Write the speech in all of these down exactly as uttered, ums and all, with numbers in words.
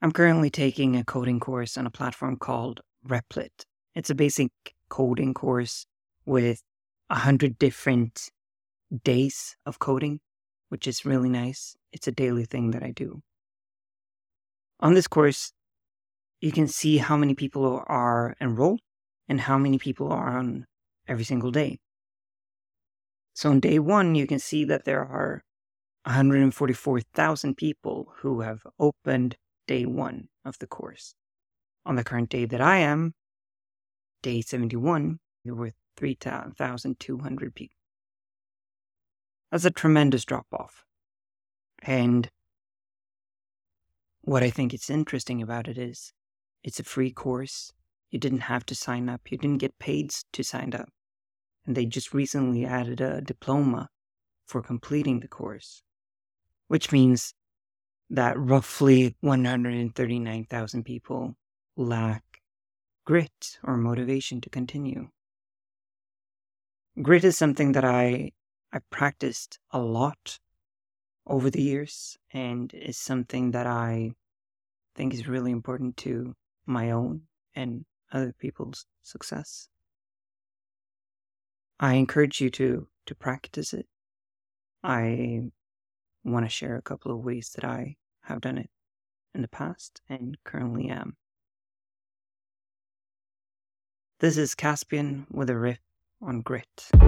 I'm currently taking a coding course on a platform called Replit. It's a basic coding course with a hundred different days of coding, which is really nice. It's a daily thing that I do. On this course, you can see how many people are enrolled and how many people are on every single day. So on day one, you can see that there are one hundred forty-four thousand people who have opened day one of the course. On the current day that I am, day seventy-one, there were three thousand two hundred people. That's a tremendous drop-off. And what I think is interesting about it is it's a free course. You didn't have to sign up. You didn't get paid to sign up. And they just recently added a diploma for completing the course, which means that roughly one hundred thirty-nine thousand people lack grit or motivation to continue. Grit is something that I I practiced a lot over the years and is something that I think is really important to my own and other people's success. I encourage you to, to practice it. I want to share a couple of ways that I have done it in the past and currently am. This is Caspian with a riff on grit.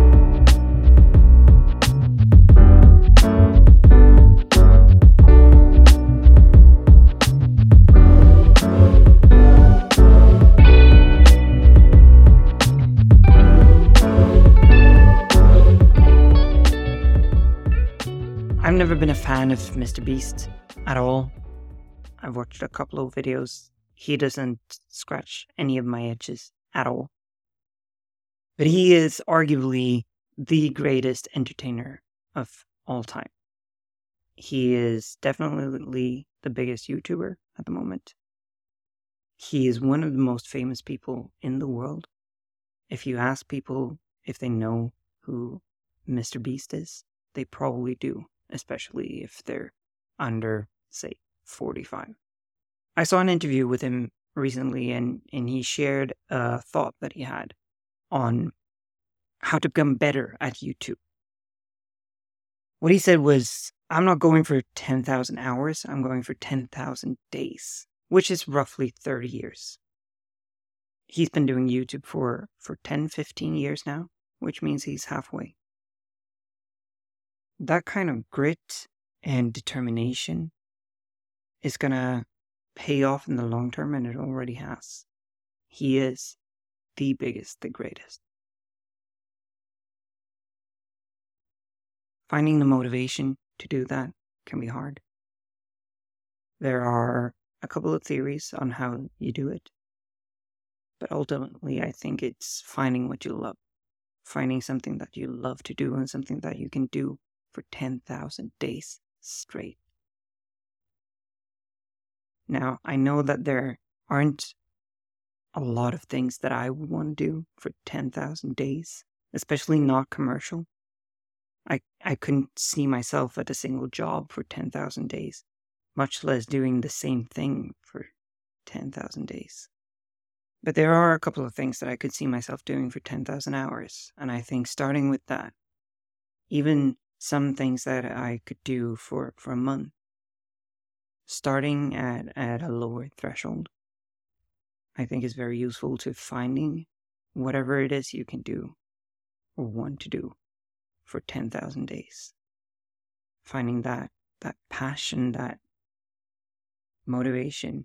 I've never been a fan of Mister Beast at all. I've watched a couple of videos. He doesn't scratch any of my itches at all. But he is arguably the greatest entertainer of all time. He is definitely the biggest YouTuber at the moment. He is one of the most famous people in the world. If you ask people if they know who Mister Beast is, they probably do, especially if they're under, say, forty-five. I saw an interview with him recently, and, and he shared a thought that he had on how to become better at YouTube. What he said was, I'm not going for ten thousand hours, I'm going for ten thousand days, which is roughly thirty years. He's been doing YouTube for, for ten, fifteen years now, which means he's halfway. That kind of grit and determination is gonna pay off in the long term, and it already has. He is the biggest, the greatest. Finding the motivation to do that can be hard. There are a couple of theories on how you do it, but ultimately I think it's finding what you love. Finding something that you love to do and something that you can do for ten thousand days straight. Now, I know that there aren't a lot of things that I would want to do for ten thousand days, especially not commercial. I, I couldn't see myself at a single job for ten thousand days, much less doing the same thing for ten thousand days. But there are a couple of things that I could see myself doing for ten thousand hours, and I think starting with that, even some things that I could do for, for a month, starting at, at a lower threshold, I think is very useful to finding whatever it is you can do or want to do for ten thousand days. Finding that, that passion, that motivation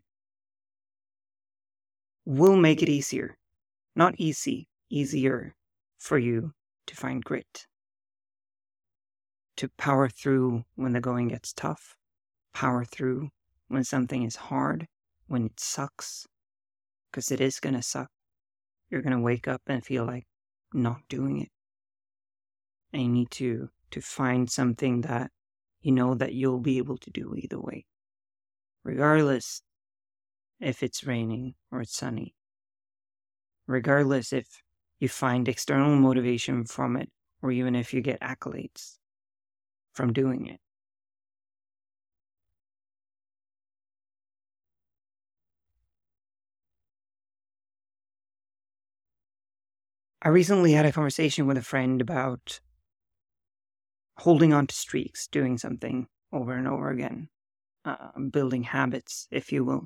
will make it easier. Not easy, easier for you to find grit. To power through when the going gets tough. Power through when something is hard, when it sucks. Because it is going to suck. You're going to wake up and feel like not doing it. And you need to, to find something that you know that you'll be able to do either way. Regardless if it's raining or it's sunny. Regardless if you find external motivation from it, or even if you get accolades from doing it. I recently had a conversation with a friend about holding on to streaks, doing something over and over again, uh, building habits, if you will.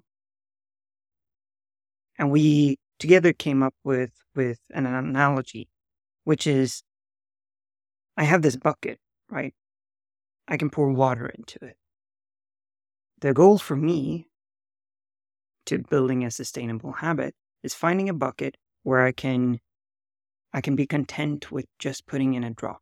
And we together came up with, with an analogy, which is I have this bucket, right? I can pour water into it. The goal for me to building a sustainable habit is finding a bucket where I can I can be content with just putting in a drop.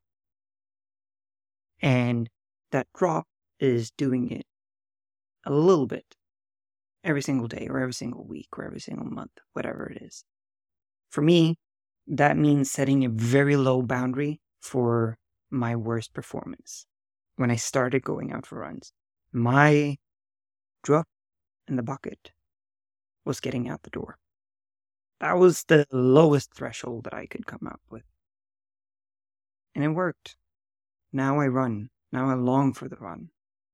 And that drop is doing it a little bit every single day or every single week or every single month, whatever it is. For me, that means setting a very low boundary for my worst performance. When I started going out for runs, my drop in the bucket was getting out the door. That was the lowest threshold that I could come up with. And it worked. Now I run. Now I long for the run.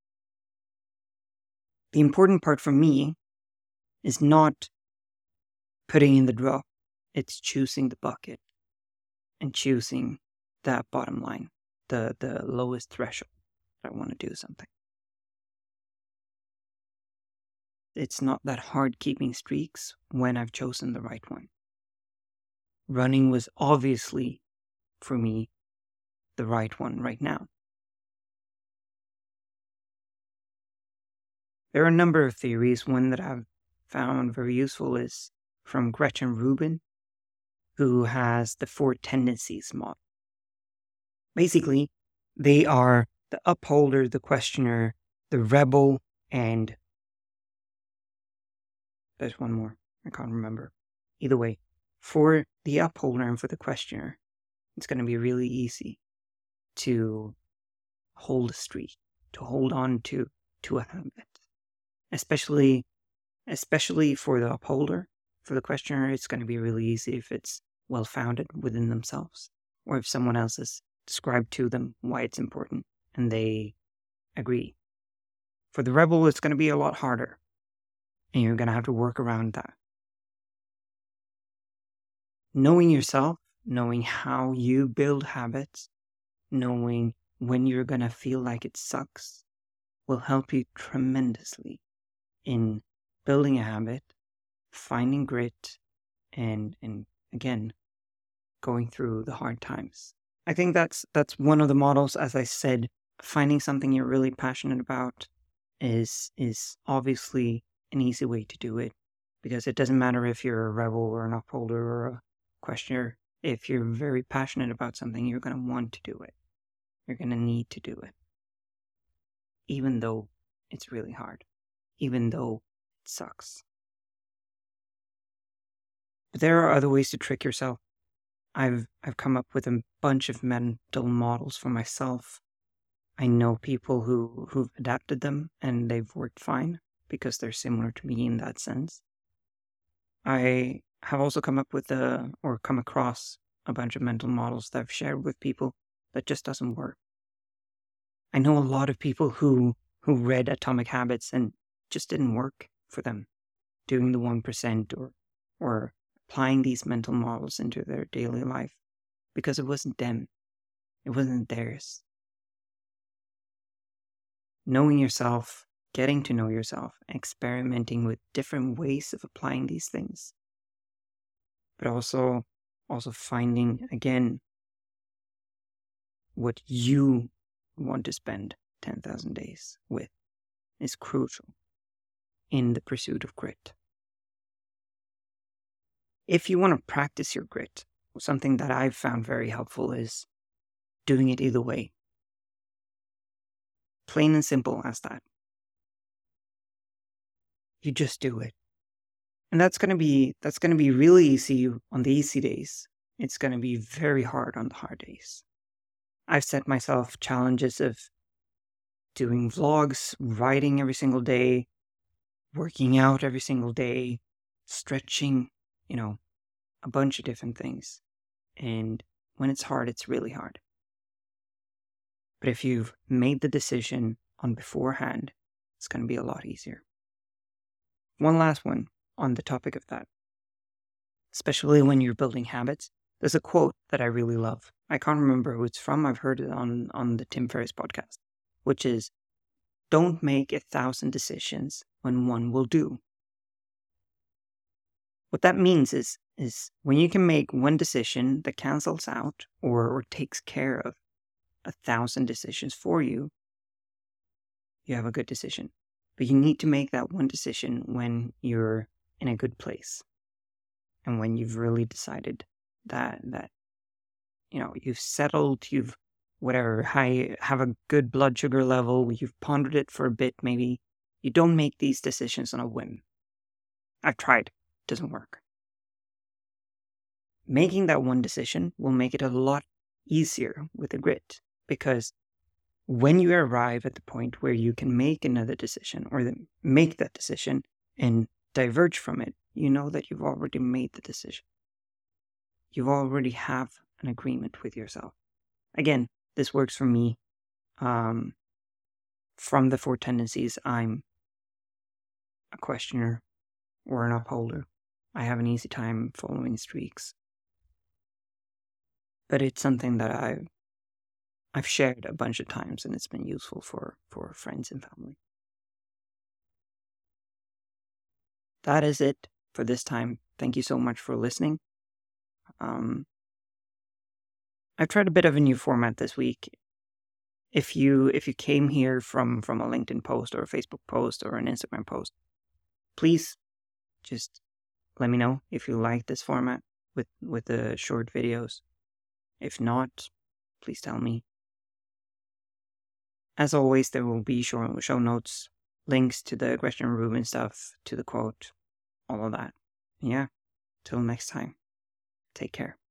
The important part for me is not putting in the drop. It's choosing the bucket and choosing that bottom line, the, the lowest threshold that I want to do something. It's not that hard keeping streaks when I've chosen the right one. Running was obviously, for me, the right one right now. There are a number of theories. One that I've found very useful is from Gretchen Rubin, who has the four tendencies model. Basically, they are the upholder, the questioner, the rebel, and there's one more. I can't remember. Either way, for the upholder and for the questioner, it's going to be really easy to hold a streak, to hold on to, to a habit. Especially, especially for the upholder, for the questioner, it's going to be really easy if it's well-founded within themselves, or if someone else has described to them why it's important and they agree. For the rebel, it's going to be a lot harder, and you're going to have to work around that. Knowing yourself, knowing how you build habits, knowing when you're going to feel like it sucks, will help you tremendously in building a habit, finding grit, and, and again, going through the hard times. I think that's that's one of the models. As I said, finding something you're really passionate about is is obviously an easy way to do it, because it doesn't matter if you're a rebel or an upholder or a questioner. If you're very passionate about something, you're going to want to do it. You're going to need to do it, even though it's really hard, even though it sucks. But there are other ways to trick yourself. I've I've come up with a bunch of mental models for myself. I know people who, who've adapted them and they've worked fine because they're similar to me in that sense. I have also come up with a, or come across a bunch of mental models that I've shared with people that just doesn't work. I know a lot of people who, who read Atomic Habits and just didn't work for them, doing the one percent or or applying these mental models into their daily life, because it wasn't them. It wasn't theirs. Knowing yourself, getting to know yourself, experimenting with different ways of applying these things, but also, also finding, again, what you want to spend ten thousand days with is crucial in the pursuit of grit. If you want to practice your grit, something that I've found very helpful is doing it either way. Plain and simple as that. You just do it. And that's going to be that's going to be really easy on the easy days. It's going to be very hard on the hard days. I've set myself challenges of doing vlogs, writing every single day, working out every single day, stretching, you know, a bunch of different things. And when it's hard, it's really hard. But if you've made the decision on beforehand, it's going to be a lot easier. One last one on the topic of that. Especially when you're building habits, There's a quote that I really love. I can't remember who it's from. I've heard it on, on the Tim Ferriss podcast, which is, don't make a thousand decisions when one will do. What that means is, is when you can make one decision that cancels out or, or takes care of a thousand decisions for you, you have a good decision. But you need to make that one decision when you're in a good place. And when you've really decided that, that, you know, you've settled, you've whatever, high, have a good blood sugar level, you've pondered it for a bit, maybe. You don't make these decisions on a whim. I've tried. It doesn't work. Making that one decision will make it a lot easier with the grit, because when you arrive at the point where you can make another decision or the, make that decision and diverge from it, you know that you've already made the decision. You already have an agreement with yourself. Again, this works for me. Um, from the four tendencies, I'm a questioner or an upholder. I have an easy time following streaks. But it's something that I've, I've shared a bunch of times, and it's been useful for, for friends and family. That is it for this time. Thank you so much for listening. Um, I've tried a bit of a new format this week. If you if you came here from, from a LinkedIn post or a Facebook post or an Instagram post, please just let me know if you like this format with, with the short videos. If not, please tell me. As always, there will be show, show notes, links to the Gretchen Rubin stuff, to the quote, all of that. Yeah, till next time. Take care.